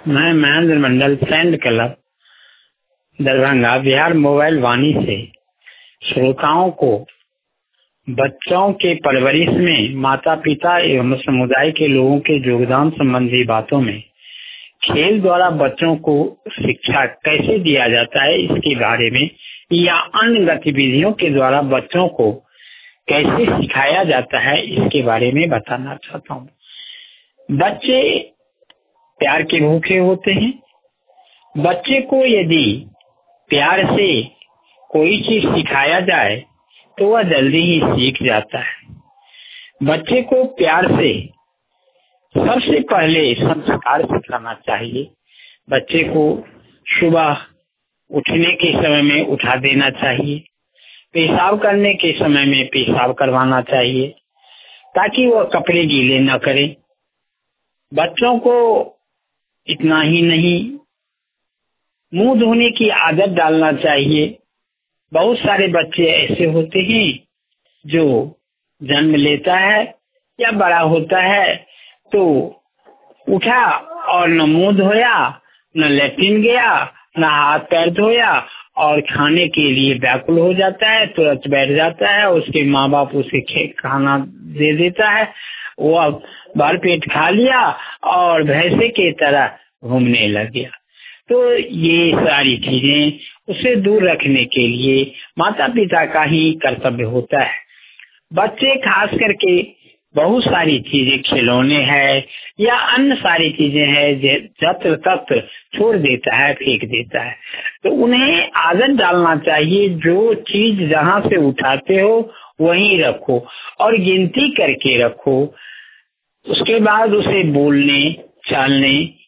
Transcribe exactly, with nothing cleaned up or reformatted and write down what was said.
मैं Mahendra Mandal friend club Darbhanga Bihar mobile Vaani से श्रोताओं को बच्चों के परवरिश में माता पिता एवं समुदाय के लोगों के योगदान संबंधी बातों में खेल द्वारा बच्चों को शिक्षा कैसे दिया जाता है इसके बारे में या अन्य गतिविधियों के द्वारा बच्चों को कैसे सिखाया जाता है इसके बारे में बताना चाहता हूँ। बच्चे प्यार के भूखे होते हैं। बच्चे को यदि प्यार से कोई चीज सिखाया जाए तो वह जल्दी ही सीख जाता है। बच्चे को प्यार से सबसे पहले संस्कार सिखाना चाहिए। बच्चे को सुबह उठने के समय में उठा देना चाहिए, पेशाब करने के समय में पेशाब करवाना चाहिए ताकि वह कपड़े गीले न करे। बच्चों को इतना ही नहीं, मुंह धोने की आदत डालना चाहिए। बहुत सारे बच्चे ऐसे होते हैं जो जन्म लेता है या बड़ा होता है तो उठा और न मुंह धोया, न लेट्रिन गया, न हाथ पैर धोया और खाने के लिए व्याकुल हो जाता है, तुरंत बैठ जाता है। उसके माँ बाप उसे खाना दे देता है, वो भर पेट खा लिया और भैंसे के तरह घूमने लग गया। तो ये सारी चीजें उसे दूर रखने के लिए माता पिता का ही कर्तव्य होता है। बच्चे खास करके बहुत सारी चीजें, खिलौने हैं या अन्य सारी चीजें हैं, जत्र तत्र छोड़ देता है, फेंक देता है। तो उन्हें आदत डालना चाहिए, जो चीज जहाँ से उठाते हो वहीं रखो और गिनती करके रखो। उसके बाद उसे बोलने, चलने